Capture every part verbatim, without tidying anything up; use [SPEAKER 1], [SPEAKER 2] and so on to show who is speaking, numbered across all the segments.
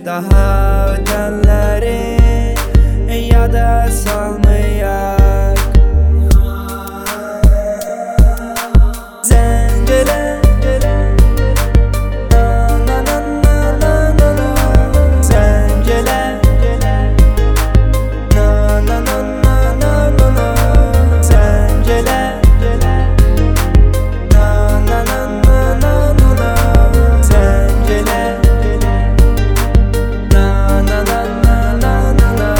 [SPEAKER 1] daha ötenleri ya da salmayak. Zencele na na na na na na na. Zencele na na na na na na na. Zencele na na na na na na na. Zencele na na na na na na na.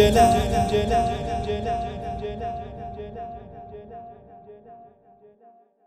[SPEAKER 1] Zencele